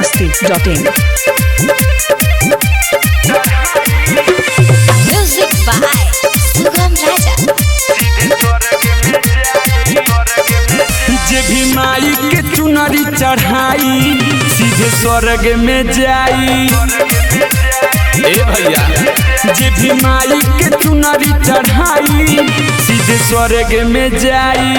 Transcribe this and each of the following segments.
biharmasti.in. Music by Sugam Raja. जे भी माई के चुनरी चढ़ाई सीधे स्वर्ग में जाई। ए भैया, जे भी माई के चुनरी चढ़ाई सीधे स्वर्ग में जाई।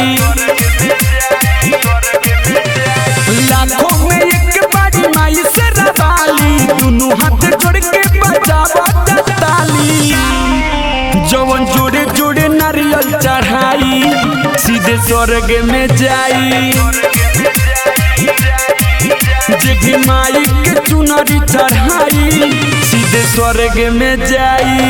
लाखों में एक बारी माई से रवाली, दोनों हाथ जोड़ के बजावा ताली। जवन जोड़े जोड़े नारियल चढ़ाई सीधे स्वर्ग में जाई। जे भी माई के चुनरी चढ़ाई सीधे स्वर्ग में जाई।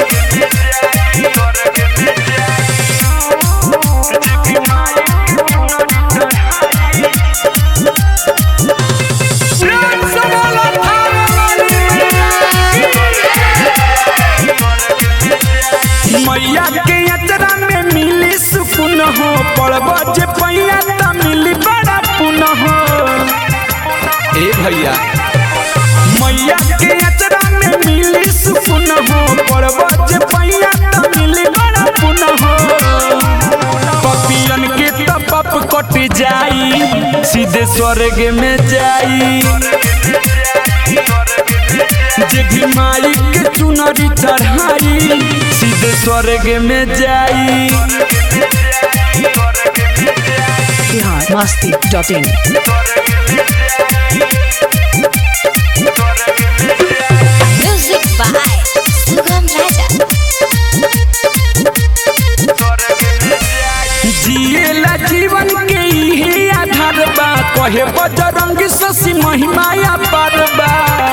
मैया के यात्रा में मिली सुकून हो, पड़ब जे पैया त मिली बड़ा पुन हो। ए भैया, मैया के यात्रा में मिली सुकून हो, पड़ब जे पैया त मिली बड़ा पुन हो। पपियन के त पाप कट जाई सीधे स्वर्ग में जाई। जे भी माई के चुनरी चढ़ाई सीधे स्वर्ग में जाई। biharmasti.in. Music by Sugam Raja. जिएला जीवन के इहे आधार बा, कहे बजरंग शशि महिमाया पारबा।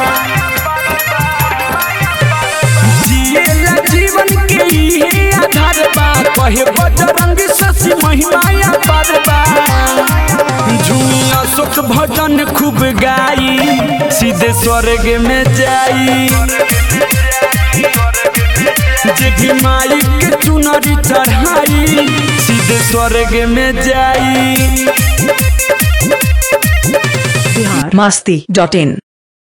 जिएला जीवन के इहे आधार बा, कहे बजरंग शशि महिमाया पारबा। झूमिया सुख भजन खूब गाई सीधे स्वर्ग में जाई। जे भी माई के चुनरी चढ़ाई सीधे स्वर्ग में जाई। biharmasti.in.